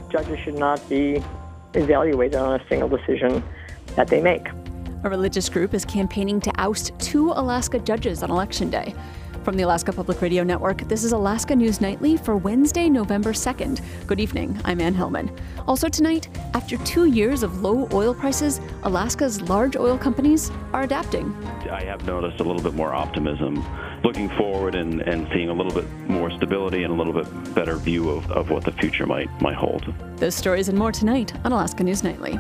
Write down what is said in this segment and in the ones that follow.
Judges should not be evaluated on a single decision that they make. A religious group is campaigning to oust 2 Alaska judges on Election Day. From the Alaska Public Radio Network, this is Alaska News Nightly for Wednesday, November 2nd. Good evening, I'm Ann Hellman. Also tonight, after 2 years of low oil prices, Alaska's large oil companies are adapting. I have noticed a little bit more optimism looking forward and seeing a little bit more stability and a little bit better view of what the future might hold. Those stories and more tonight on Alaska News Nightly.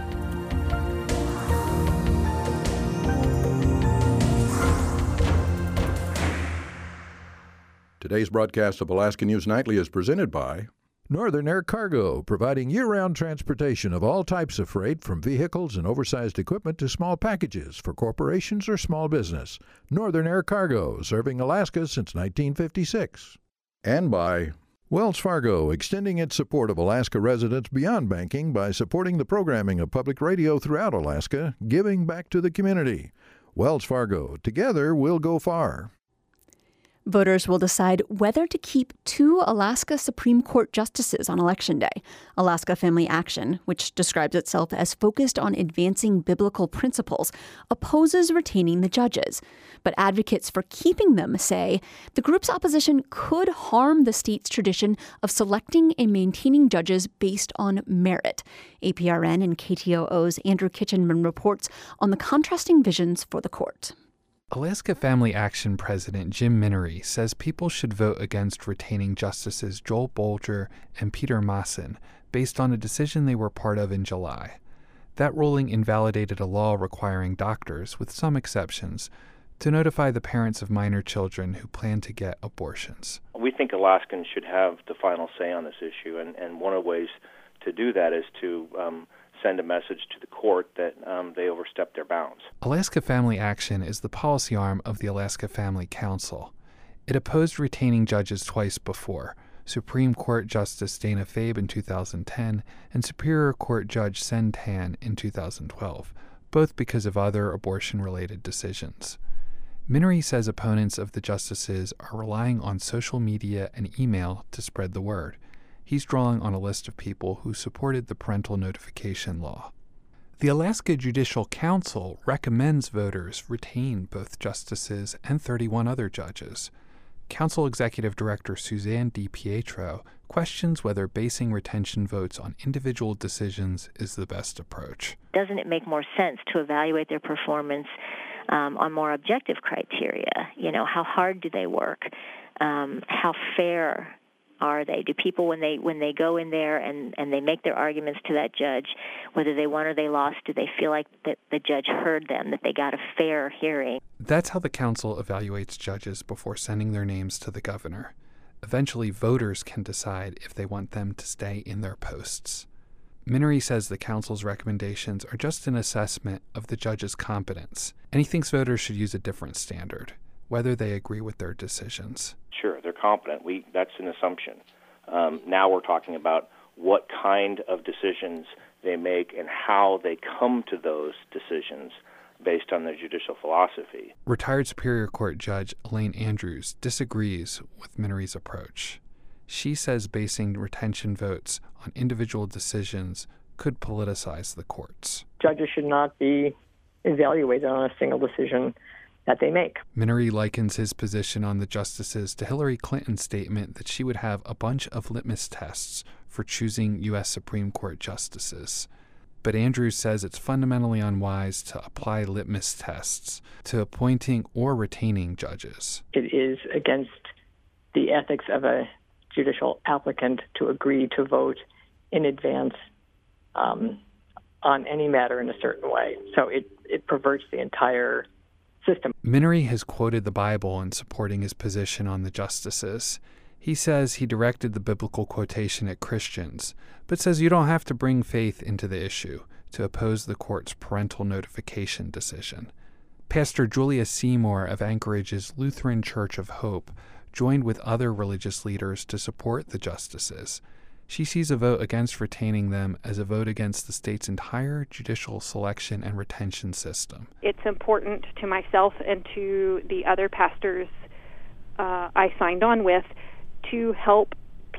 Today's broadcast of Alaska News Nightly is presented by Northern Air Cargo, providing year-round transportation of all types of freight, from vehicles and oversized equipment to small packages for corporations or small business. Northern Air Cargo, serving Alaska since 1956. And by Wells Fargo, extending its support of Alaska residents beyond banking by supporting the programming of public radio throughout Alaska, giving back to the community. Wells Fargo, together we'll go far. Voters will decide whether to keep 2 Alaska Supreme Court justices on Election Day. Alaska Family Action, which describes itself as focused on advancing biblical principles, opposes retaining the judges. But advocates for keeping them say the group's opposition could harm the state's tradition of selecting and maintaining judges based on merit. APRN and KTOO's Andrew Kitchenman reports on the contrasting visions for the court. Alaska Family Action President Jim Minery says people should vote against retaining Justices Joel Bolger and Peter Maassen based on a decision they were part of in July. That ruling invalidated a law requiring doctors, with some exceptions, to notify the parents of minor children who plan to get abortions. We think Alaskans should have the final say on this issue, and one of the ways to do that is to send a message to the court that they overstepped their bounds. Alaska Family Action is the policy arm of the Alaska Family Council. It opposed retaining judges twice before, Supreme Court Justice Dana Fabe in 2010 and Superior Court Judge Sen Tan in 2012, both because of other abortion-related decisions. Minery says opponents of the justices are relying on social media and email to spread the word. He's drawing on a list of people who supported the parental notification law. The Alaska Judicial Council recommends voters retain both justices and 31 other judges. Council Executive Director Suzanne DiPietro questions whether basing retention votes on individual decisions is the best approach. Doesn't it make more sense to evaluate their performance on more objective criteria? You know, how hard do they work? How fair are they? Do people, when they go in there and they make their arguments to that judge, whether they won or they lost, do they feel like that the judge heard them, that they got a fair hearing? That's how the council evaluates judges before sending their names to the governor. Eventually, voters can decide if they want them to stay in their posts. Minery says the council's recommendations are just an assessment of the judge's competence, and he thinks voters should use a different standard, whether they agree with their decisions. Sure, they're competent. That's an assumption. Now we're talking about what kind of decisions they make and how they come to those decisions based on their judicial philosophy. Retired Superior Court Judge Elaine Andrews disagrees with Minery's approach. She says basing retention votes on individual decisions could politicize the courts. Judges should not be evaluated on a single decision that they make. Minery likens his position on the justices to Hillary Clinton's statement that she would have a bunch of litmus tests for choosing U.S. Supreme Court justices. But Andrews says it's fundamentally unwise to apply litmus tests to appointing or retaining judges. It is against the ethics of a judicial applicant to agree to vote in advance on any matter in a certain way. So it perverts the entire system. Minery has quoted the Bible in supporting his position on the justices. He says he directed the biblical quotation at Christians, but says you don't have to bring faith into the issue to oppose the court's parental notification decision. Pastor Julia Seymour of Anchorage's Lutheran Church of Hope joined with other religious leaders to support the justices. She sees a vote against retaining them as a vote against the state's entire judicial selection and retention system. It's important to myself and to the other pastors I signed on with to help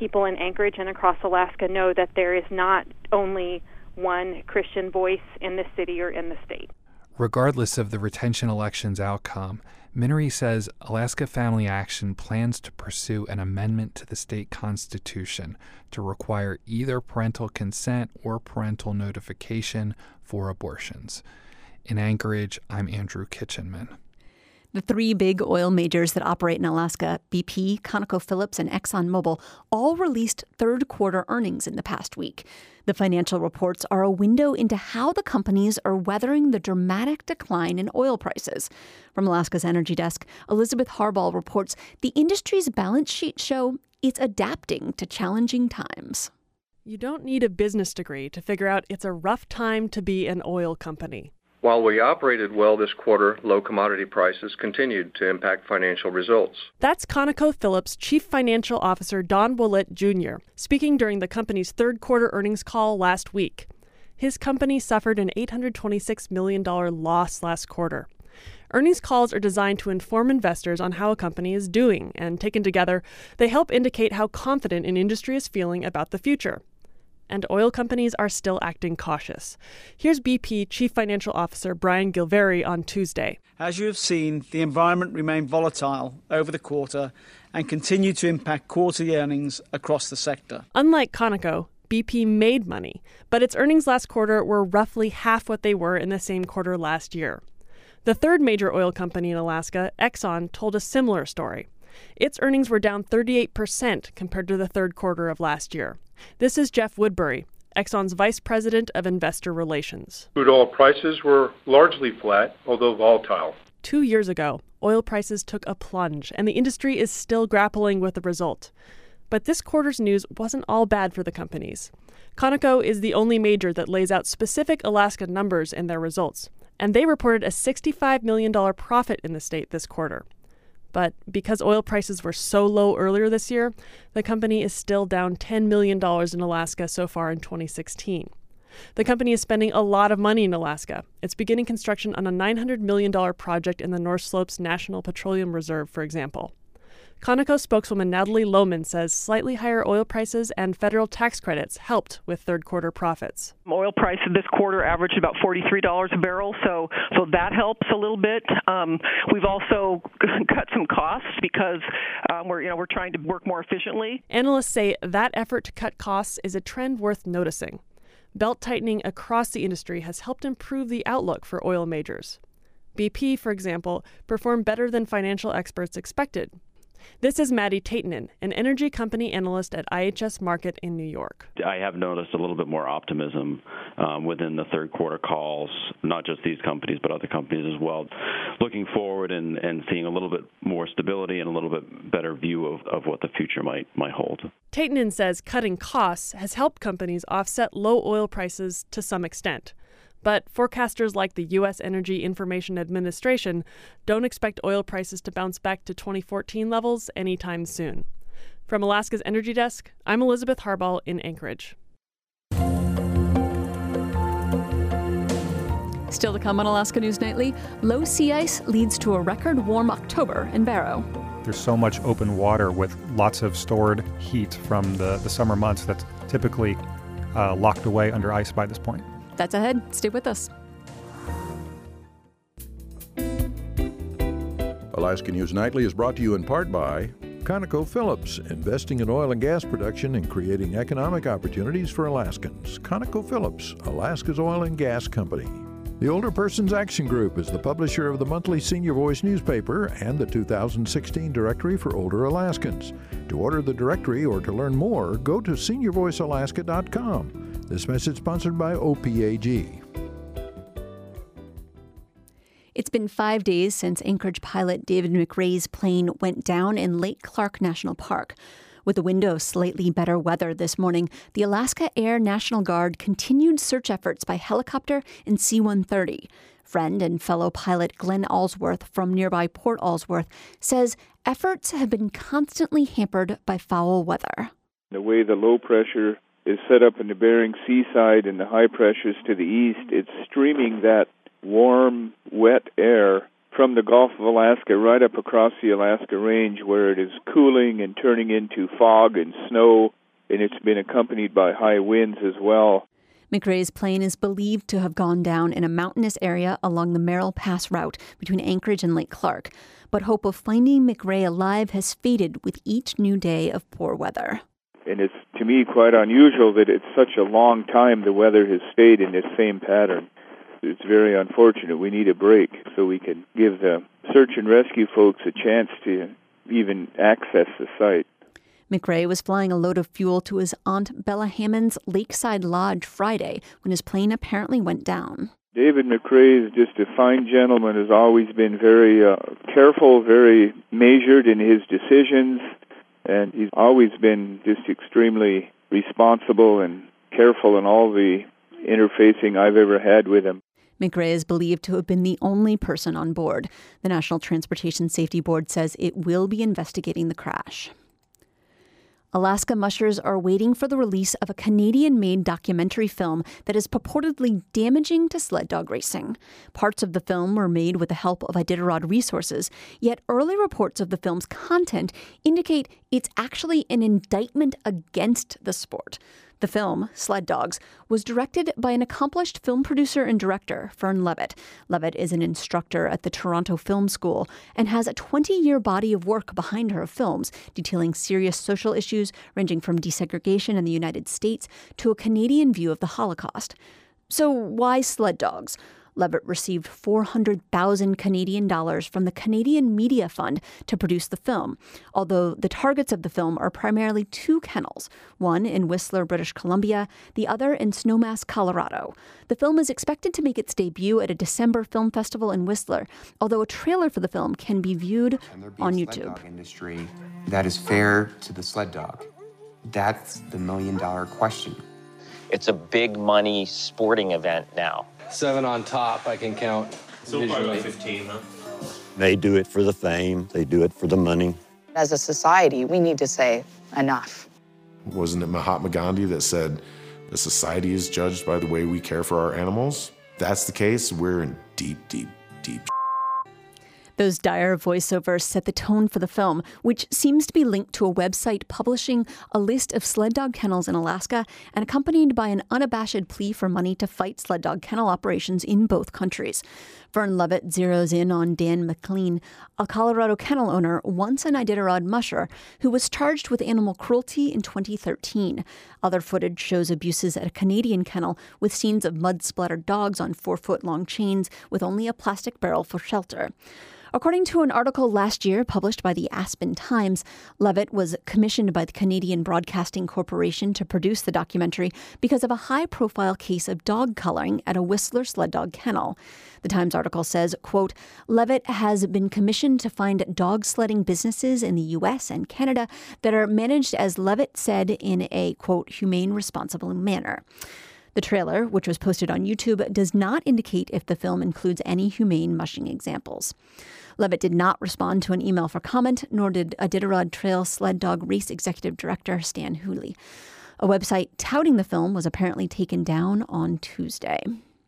people in Anchorage and across Alaska know that there is not only one Christian voice in the city or in the state. Regardless of the retention election's outcome, Minnery says Alaska Family Action plans to pursue an amendment to the state constitution to require either parental consent or parental notification for abortions. In Anchorage, I'm Andrew Kitchenman. The three big oil majors that operate in Alaska, BP, ConocoPhillips, and ExxonMobil, all released third-quarter earnings in the past week. The financial reports are a window into how the companies are weathering the dramatic decline in oil prices. From Alaska's Energy Desk, Elizabeth Harbaugh reports the industry's balance sheets show it's adapting to challenging times. You don't need a business degree to figure out it's a rough time to be an oil company. While we operated well this quarter, low commodity prices continued to impact financial results. That's ConocoPhillips Chief Financial Officer Don Willett Jr., speaking during the company's third-quarter earnings call last week. His company suffered an $826 million loss last quarter. Earnings calls are designed to inform investors on how a company is doing, and taken together, they help indicate how confident an industry is feeling about the future. And oil companies are still acting cautious. Here's BP Chief Financial Officer Brian Gilvary on Tuesday. As you have seen, the environment remained volatile over the quarter and continued to impact quarterly earnings across the sector. Unlike Conoco, BP made money, but its earnings last quarter were roughly half what they were in the same quarter last year. The third major oil company in Alaska, Exxon, told a similar story. Its earnings were down 38% compared to the third quarter of last year. This is Jeff Woodbury, Exxon's Vice President of Investor Relations. Crude oil prices were largely flat, although volatile. 2 years ago, oil prices took a plunge, and the industry is still grappling with the result. But this quarter's news wasn't all bad for the companies. Conoco is the only major that lays out specific Alaska numbers in their results, and they reported a $65 million profit in the state this quarter. But because oil prices were so low earlier this year, the company is still down $10 million in Alaska so far in 2016. The company is spending a lot of money in Alaska. It's beginning construction on a $900 million project in the North Slopes National Petroleum Reserve, for example. Conoco spokeswoman Natalie Lohman says slightly higher oil prices and federal tax credits helped with third-quarter profits. Oil price this quarter averaged about $43 a barrel, so that helps a little bit. We've also cut some costs because we're trying to work more efficiently. Analysts say that effort to cut costs is a trend worth noticing. Belt-tightening across the industry has helped improve the outlook for oil majors. BP, for example, performed better than financial experts expected. This is Maddie Taitanen, an energy company analyst at IHS Markit in New York. I have noticed a little bit more optimism within the third quarter calls, not just these companies, but other companies as well, looking forward and seeing a little bit more stability and a little bit better view of what the future might hold. Taitanen says cutting costs has helped companies offset low oil prices to some extent. But forecasters like the U.S. Energy Information Administration don't expect oil prices to bounce back to 2014 levels anytime soon. From Alaska's Energy Desk, I'm Elizabeth Harbaugh in Anchorage. Still to come on Alaska News Nightly, low sea ice leads to a record warm October in Barrow. There's so much open water with lots of stored heat from the summer months that's typically locked away under ice by this point. That's ahead. Stay with us. Alaska News Nightly is brought to you in part by ConocoPhillips, investing in oil and gas production and creating economic opportunities for Alaskans. ConocoPhillips, Alaska's oil and gas company. The Older Persons Action Group is the publisher of the monthly Senior Voice newspaper and the 2016 Directory for Older Alaskans. To order the directory or to learn more, go to seniorvoicealaska.com. This message sponsored by OPAG. It's been 5 days since Anchorage pilot David McRae's plane went down in Lake Clark National Park. With the window of slightly better weather this morning, the Alaska Air National Guard continued search efforts by helicopter and C-130. Friend and fellow pilot Glenn Allsworth from nearby Port Allsworth says efforts have been constantly hampered by foul weather. The way the low pressure is set up in the Bering Sea side and the high pressures to the east, it's streaming that warm, wet air from the Gulf of Alaska right up across the Alaska Range, where it is cooling and turning into fog and snow, and it's been accompanied by high winds as well. McRae's plane is believed to have gone down in a mountainous area along the Merrill Pass route between Anchorage and Lake Clark. But hope of finding McRae alive has faded with each new day of poor weather. And it's, to me, quite unusual that it's such a long time the weather has stayed in this same pattern. It's very unfortunate. We need a break so we can give the search and rescue folks a chance to even access the site. McRae was flying a load of fuel to his Aunt Bella Hammond's Lakeside Lodge Friday when his plane apparently went down. David McRae is just a fine gentleman, has always been very careful, very measured in his decisions, and he's always been just extremely responsible and careful in all the interfacing I've ever had with him. McRae is believed to have been the only person on board. The National Transportation Safety Board says it will be investigating the crash. Alaska mushers are waiting for the release of a Canadian-made documentary film that is purportedly damaging to sled dog racing. Parts of the film were made with the help of Iditarod Resources, yet early reports of the film's content indicate it's actually an indictment against the sport. The film, Sled Dogs, was directed by an accomplished film producer and director, Fern Levitt. Levitt is an instructor at the Toronto Film School and has a 20-year body of work behind her of films, detailing serious social issues ranging from desegregation in the United States to a Canadian view of the Holocaust. So why Sled Dogs? Levitt received 400,000 Canadian dollars from the Canadian Media Fund to produce the film, although the targets of the film are primarily two kennels, one in Whistler, British Columbia, the other in Snowmass, Colorado. The film is expected to make its debut at a December film festival in Whistler, although a trailer for the film can be viewed on YouTube. Sled dog industry that is fair to the sled dog. That's the million-dollar question. It's a big money sporting event now. 7 on top, I can count. So far about 15, huh? They do it for the fame. They do it for the money. As a society, we need to say enough. Wasn't it Mahatma Gandhi that said, the society is judged by the way we care for our animals? If that's the case, we're in deep, deep, deep. Those dire voiceovers set the tone for the film, which seems to be linked to a website publishing a list of sled dog kennels in Alaska and accompanied by an unabashed plea for money to fight sled dog kennel operations in both countries. Fern Levitt zeroes in on Dan McLean, a Colorado kennel owner, once an Iditarod musher, who was charged with animal cruelty in 2013. Other footage shows abuses at a Canadian kennel with scenes of mud-splattered dogs on 4-foot-long chains with only a plastic barrel for shelter. According to an article last year published by the Aspen Times, Levitt was commissioned by the Canadian Broadcasting Corporation to produce the documentary because of a high-profile case of dog culling at a Whistler sled dog kennel. The Times article says, quote, Levitt has been commissioned to find dog sledding businesses in the U.S. and Canada that are managed, as Levitt said, in a, quote, humane, responsible manner. The trailer, which was posted on YouTube, does not indicate if the film includes any humane mushing examples. Levitt did not respond to an email for comment, nor did Iditarod Trail Sled Dog Race Executive Director Stan Hooley. A website touting the film was apparently taken down on Tuesday.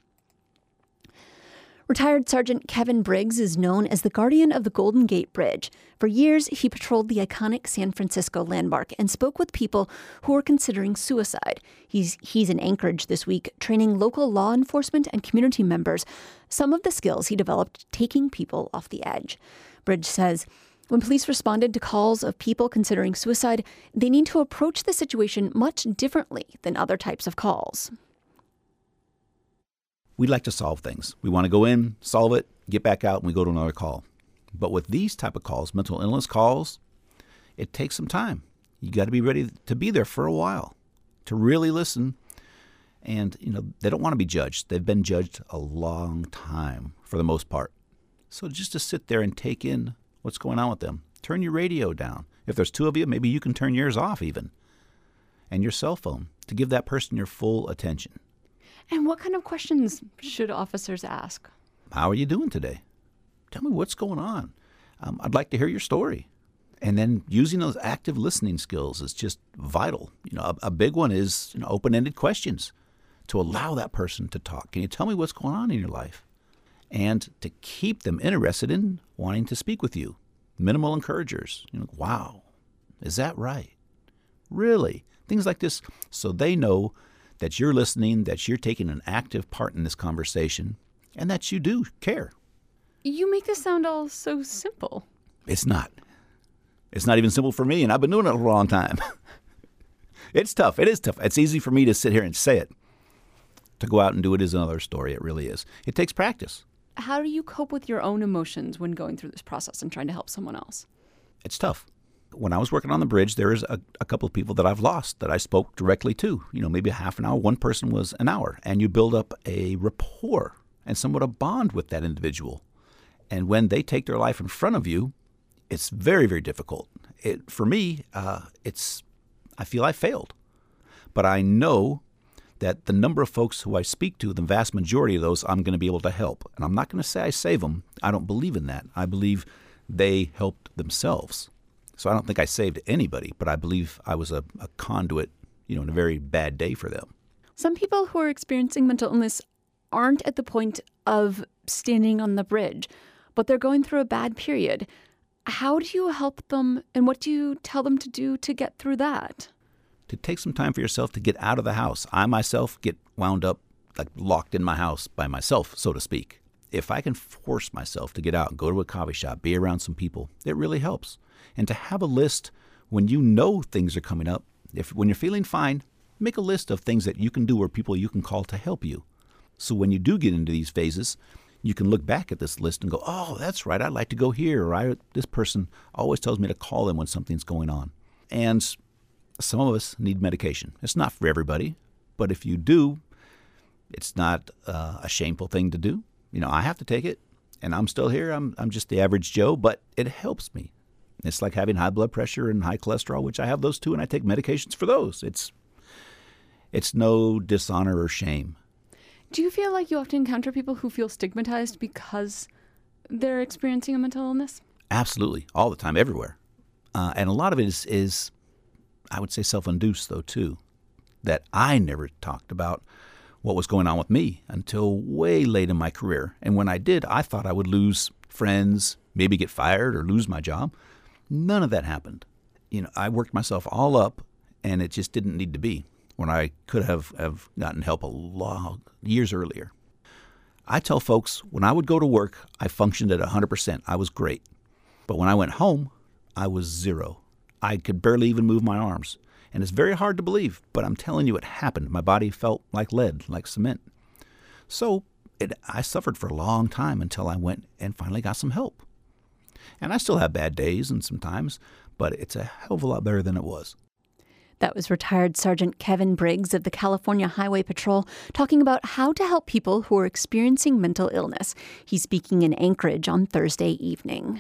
Retired Sergeant Kevin Briggs is known as the guardian of the Golden Gate Bridge. For years, he patrolled the iconic San Francisco landmark and spoke with people who were considering suicide. He's in Anchorage this week, training local law enforcement and community members some of the skills he developed taking people off the edge. Briggs says, when police responded to calls of people considering suicide, they need to approach the situation much differently than other types of calls. We like to solve things. We want to go in, solve it, get back out, and we go to another call. But with these type of calls, mental illness calls, it takes some time. You got to be ready to be there for a while, to really listen. And, they don't want to be judged. They've been judged a long time for the most part. So just to sit there and take in what's going on with them. Turn your radio down. If there's two of you, maybe you can turn yours off even. And your cell phone to give that person your full attention. And what kind of questions should officers ask? How are you doing today? Tell me what's going on. I'd like to hear your story. And then using those active listening skills is just vital. A big one is open-ended questions to allow that person to talk. Can you tell me what's going on in your life? and to keep them interested in wanting to speak with you. Minimal encouragers. Wow, is that right? Really? Things like this, so they know that you're listening, that you're taking an active part in this conversation, and that you do care. You make this sound all so simple. It's not. It's not even simple for me, and I've been doing it a long time. It's tough. It is tough. It's easy for me to sit here and say it. To go out and do it is another story. It really is. It takes practice. How do you cope with your own emotions when going through this process and trying to help someone else? It's tough. When I was working on the bridge, there is a couple of people that I've lost that I spoke directly to. Maybe a half an hour. One person was an hour. And you build up a rapport and somewhat a bond with that individual. And when they take their life in front of you, it's very, very difficult. For me, I feel I failed. But I know that the number of folks who I speak to, the vast majority of those, I'm going to be able to help. And I'm not going to say I save them. I don't believe in that. I believe they helped themselves. So I don't think I saved anybody, but I believe I was a conduit, in a very bad day for them. Some people who are experiencing mental illness aren't at the point of standing on the bridge, but they're going through a bad period. How do you help them, and what do you tell them to do to get through that? To take some time for yourself to get out of the house. I myself get wound up, like locked in my house by myself, so to speak. If I can force myself to get out and go to a coffee shop, be around some people, it really helps. And to have a list when you know things are coming up, when you're feeling fine, make a list of things that you can do or people you can call to help you. So when you do get into these phases, you can look back at this list and go, oh, that's right, I'd like to go here. Or this person always tells me to call them when something's going on. And some of us need medication. It's not for everybody, but if you do, it's not a shameful thing to do. I have to take it, and I'm still here. I'm just the average Joe, but it helps me. It's like having high blood pressure and high cholesterol, which I have those too, and I take medications for those. It's no dishonor or shame. Do you feel like you often encounter people who feel stigmatized because they're experiencing a mental illness? Absolutely. All the time, everywhere. And a lot of it is, I would say, self-induced, though, too, that I never talked about what was going on with me until way late in my career. And when I did, I thought I would lose friends, maybe get fired or lose my job. None of that happened. I worked myself all up, and it just didn't need to be when I could have gotten help years earlier. I tell folks, when I would go to work, I functioned at 100%. I was great. But when I went home, I was zero. I could barely even move my arms. And it's very hard to believe, but I'm telling you it happened. My body felt like lead, like cement. So I suffered for a long time until I went and finally got some help. And I still have bad days and sometimes, but it's a hell of a lot better than it was. That was retired Sergeant Kevin Briggs of the California Highway Patrol talking about how to help people who are experiencing mental illness. He's speaking in Anchorage on Thursday evening.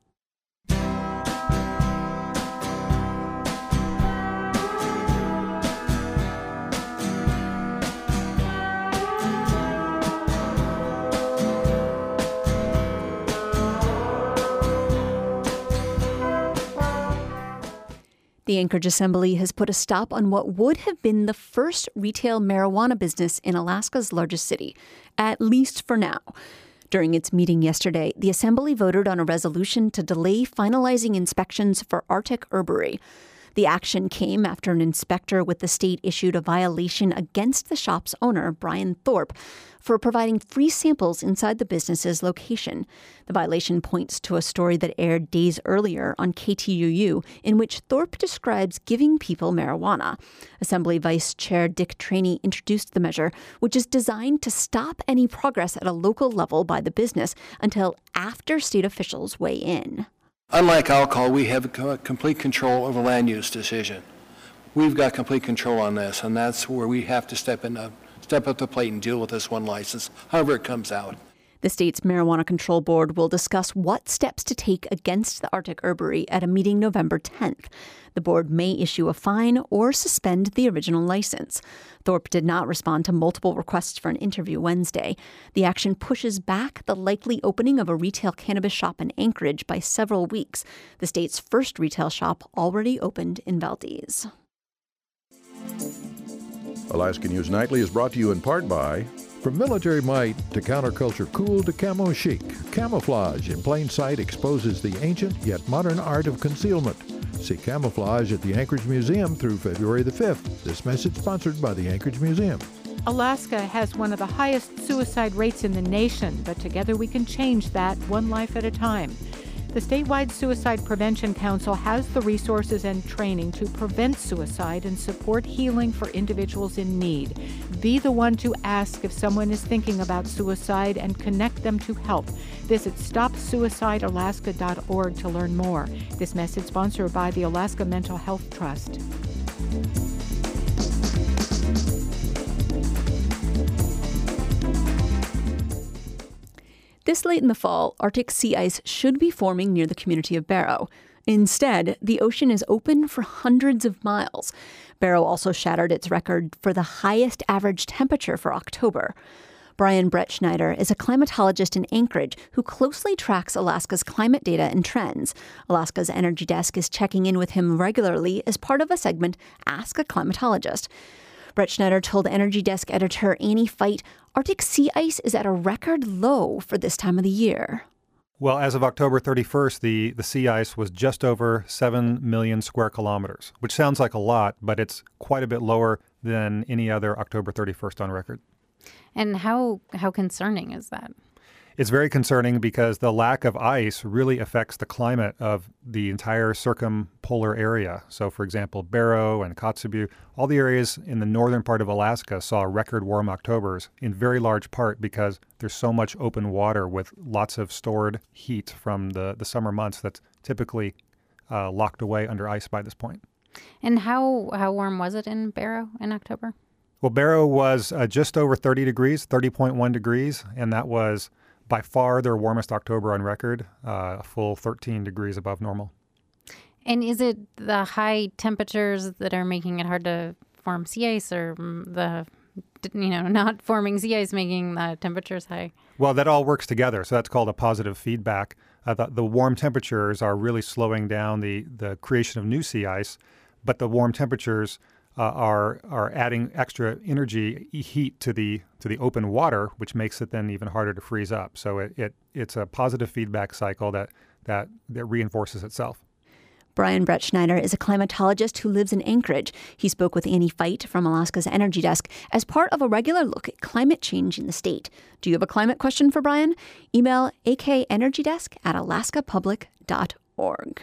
The Anchorage Assembly has put a stop on what would have been the first retail marijuana business in Alaska's largest city, at least for now. During its meeting yesterday, the Assembly voted on a resolution to delay finalizing inspections for Arctic Herbery. The action came after an inspector with the state issued a violation against the shop's owner, Brian Thorpe, for providing free samples inside the business's location. The violation points to a story that aired days earlier on KTUU, in which Thorpe describes giving people marijuana. Assembly Vice Chair Dick Traney introduced the measure, which is designed to stop any progress at a local level by the business until after state officials weigh in. Unlike alcohol, we have complete control over land use decision. We've got complete control on this, and that's where we have to step up the plate and deal with this one license, however it comes out. The state's Marijuana Control Board will discuss what steps to take against the Arctic Herbery at a meeting November 10th. The board may issue a fine or suspend the original license. Thorpe did not respond to multiple requests for an interview Wednesday. The action pushes back the likely opening of a retail cannabis shop in Anchorage by several weeks. The state's first retail shop already opened in Valdez. Alaska News Nightly is brought to you in part by From military might to counterculture cool to camo chic, Camouflage in Plain Sight exposes the ancient yet modern art of concealment. See Camouflage at the Anchorage Museum through February the 5th. This message sponsored by the Anchorage Museum. Alaska has one of the highest suicide rates in the nation, but together we can change that one life at a time. The statewide Suicide Prevention Council has the resources and training to prevent suicide and support healing for individuals in need. Be the one to ask if someone is thinking about suicide and connect them to help. Visit StopSuicideAlaska.org to learn more. This message sponsored by the Alaska Mental Health Trust. This late in the fall, Arctic sea ice should be forming near the community of Barrow. Instead, the ocean is open for hundreds of miles. Barrow also shattered its record for the highest average temperature for October. Brian Brettschneider is a climatologist in Anchorage who closely tracks Alaska's climate data and trends. Alaska's Energy Desk is checking in with him regularly as part of a segment, Ask a Climatologist. Brettschneider told Energy Desk editor Annie Feit, Arctic sea ice is at a record low for this time of the year. Well, as of October 31st, the sea ice was just over 7 million square kilometers, which sounds like a lot, but it's quite a bit lower than any other October 31st on record. And how concerning is that? It's very concerning because the lack of ice really affects the climate of the entire circumpolar area. So, for example, Barrow and Kotzebue, all the areas in the northern part of Alaska saw record warm Octobers, in very large part because there's so much open water with lots of stored heat from the summer months that's typically locked away under ice by this point. And how warm was it in Barrow in October? Well, Barrow was just over 30 degrees, 30.1 degrees, and that was by far their warmest October on record, a full 13 degrees above normal. And is it the high temperatures that are making it hard to form sea ice, or not forming sea ice making the temperatures high? Well, that all works together, so that's called a positive feedback. The warm temperatures are really slowing down the creation of new sea ice, but the warm temperatures are adding extra energy, heat to the open water, which makes it then even harder to freeze up. So it's a positive feedback cycle that reinforces itself. Brian Brettschneider is a climatologist who lives in Anchorage. He spoke with Annie Feit from Alaska's Energy Desk as part of a regular look at climate change in the state. Do you have a climate question for Brian? Email akenergydesk@alaskapublic.org.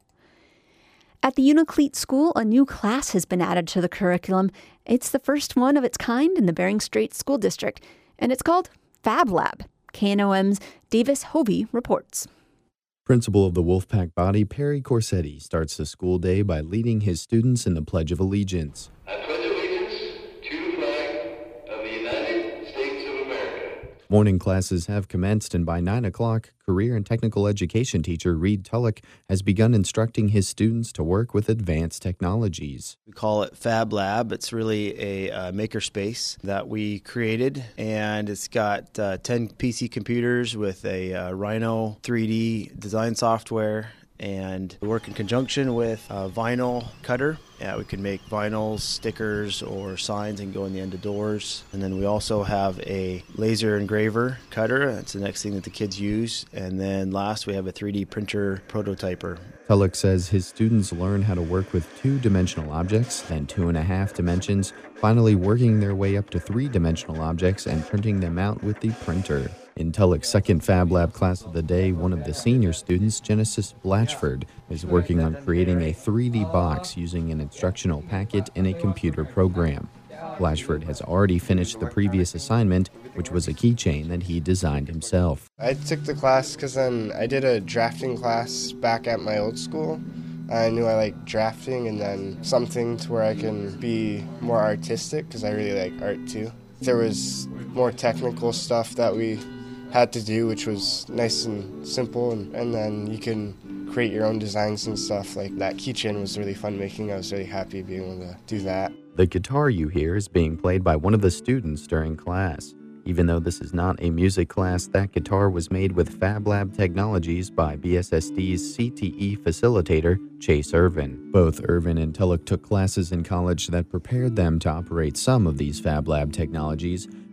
At the Unalakleet School, a new class has been added to the curriculum. It's the first one of its kind in the Bering Strait School District, and it's called Fab Lab. KNOM's Davis Hovey reports. Principal of the Wolfpack body, Perry Corsetti, starts the school day by leading his students in the Pledge of Allegiance. I pledge allegiance to the flag of the United States of America. Morning classes have commenced, and by 9 o'clock, career and technical education teacher Reed Tulloch has begun instructing his students to work with advanced technologies. We call it Fab Lab. It's really a makerspace that we created, and it's got 10 PC computers with a Rhino 3D design software, and we work in conjunction with a vinyl cutter. Yeah, we can make vinyls, stickers, or signs and go in the end of doors. And then we also have a laser engraver cutter. That's the next thing that the kids use. And then last, we have a 3D printer prototyper. Tulloch says his students learn how to work with 2-dimensional objects, then 2.5 dimensions, finally working their way up to 3-dimensional objects and printing them out with the printer. In Tulloch's second Fab Lab class of the day, one of the senior students, Genesis Blatchford, is working on creating a 3D box using an instructional packet in a computer program. Blatchford has already finished the previous assignment, which was a keychain that he designed himself. I took the class because then I did a drafting class back at my old school. I knew I liked drafting, and then something to where I can be more artistic because I really like art too. There was more technical stuff that we had to do, which was nice and simple, and then you can create your own designs and stuff. Like that keychain was really fun making. I was really happy being able to do that. The guitar you hear is being played by one of the students during class. Even though this is not a music class, that guitar was made with Fab Lab technologies by BSSD's CTE facilitator, Chase Irvin. Both Irvin and Tulloch took classes in college that prepared them to operate some of these Fab Lab technologies,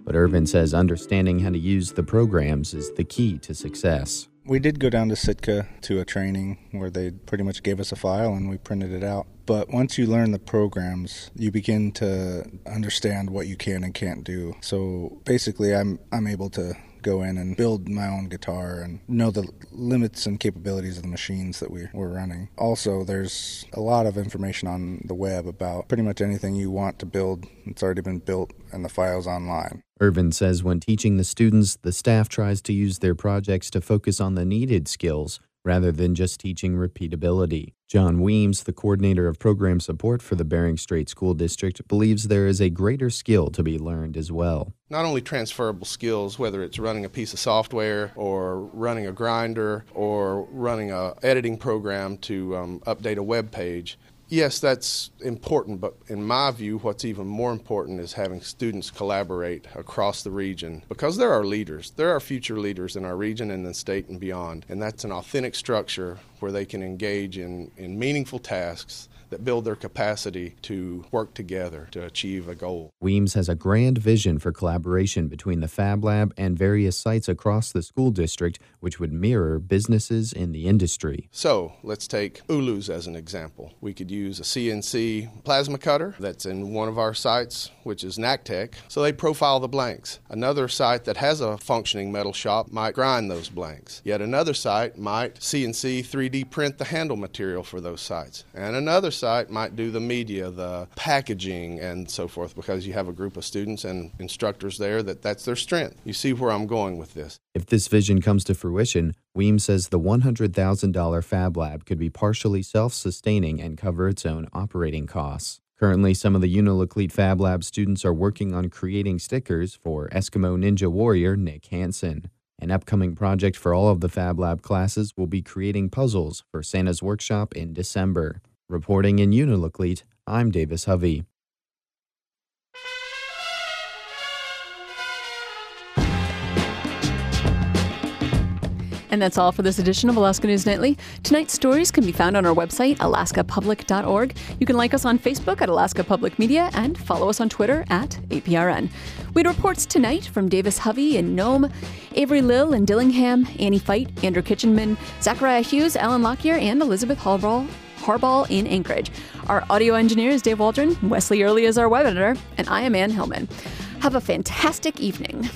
But Irvin says understanding how to use the programs is the key to success. We did go down to Sitka to a training where they pretty much gave us a file and we printed it out. But once you learn the programs, you begin to understand what you can and can't do. So basically, I'm able to go in and build my own guitar and know the limits and capabilities of the machines that we're running. Also, there's a lot of information on the web about pretty much anything you want to build. It's already been built and the file's online. Irvin says when teaching the students, the staff tries to use their projects to focus on the needed skills rather than just teaching repeatability. John Weems, the coordinator of program support for the Bering Strait School District, believes there is a greater skill to be learned as well. Not only transferable skills, whether it's running a piece of software or running a grinder or running an editing program to update a web page. Yes, that's important, but in my view, what's even more important is having students collaborate across the region, because there are leaders. There are future leaders in our region and the state and beyond, and that's an authentic structure where they can engage in meaningful tasks that build their capacity to work together to achieve a goal. Weems has a grand vision for collaboration between the Fab Lab and various sites across the school district, which would mirror businesses in the industry. So let's take Ulus as an example. We could use a CNC plasma cutter that's in one of our sites, which is NACTEC, so they profile the blanks. Another site that has a functioning metal shop might grind those blanks. Yet another site might CNC 3D print the handle material for those sites. And another site might do the media, the packaging, and so forth, because you have a group of students and instructors there that's their strength. You see where I'm going with this. If this vision comes to fruition, Weems says the $100,000 Fab Lab could be partially self-sustaining and cover its own operating costs. Currently, some of the Unalakleet Fab Lab students are working on creating stickers for Eskimo Ninja Warrior Nick Hansen. An upcoming project for all of the Fab Lab classes will be creating puzzles for Santa's Workshop in December. Reporting in Unalakleet, I'm Davis Hovey. And that's all for this edition of Alaska News Nightly. Tonight's stories can be found on our website, alaskapublic.org. You can like us on Facebook at Alaska Public Media and follow us on Twitter at APRN. We had reports tonight from Davis Hovey in Nome, Avery Lill in Dillingham, Annie Fight, Andrew Kitchenman, Zachariah Hughes, Alan Lockyer, and Elizabeth Harbaugh in Anchorage. Our audio engineer is Dave Waldron, Wesley Early is our web editor, and I am Ann Hillman. Have a fantastic evening.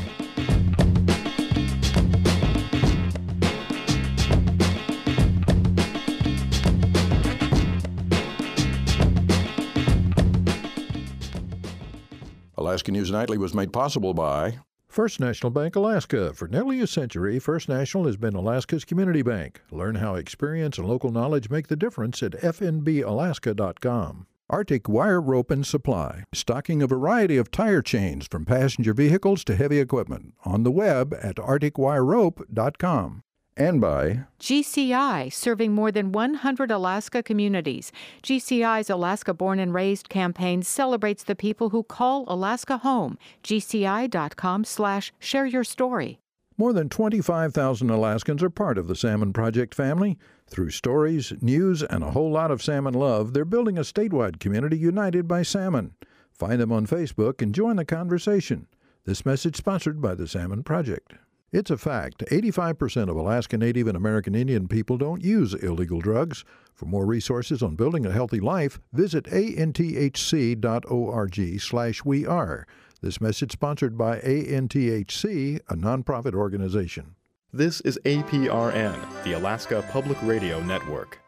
Alaska News Nightly was made possible by First National Bank Alaska. For nearly a century, First National has been Alaska's community bank. Learn how experience and local knowledge make the difference at fnbalaska.com. Arctic Wire Rope and Supply, stocking a variety of tire chains from passenger vehicles to heavy equipment. On the web at arcticwirerope.com. And by GCI, serving more than 100 Alaska communities. GCI's Alaska Born and Raised campaign celebrates the people who call Alaska home. GCI.com/share your story. More than 25,000 Alaskans are part of the Salmon Project family. Through stories, news, and a whole lot of salmon love, they're building a statewide community united by salmon. Find them on Facebook and join the conversation. This message sponsored by the Salmon Project. It's a fact. 85% of Alaska Native and American Indian people don't use illegal drugs. For more resources on building a healthy life, visit anthc.org/weare. This message sponsored by ANTHC, a nonprofit organization. This is APRN, the Alaska Public Radio Network.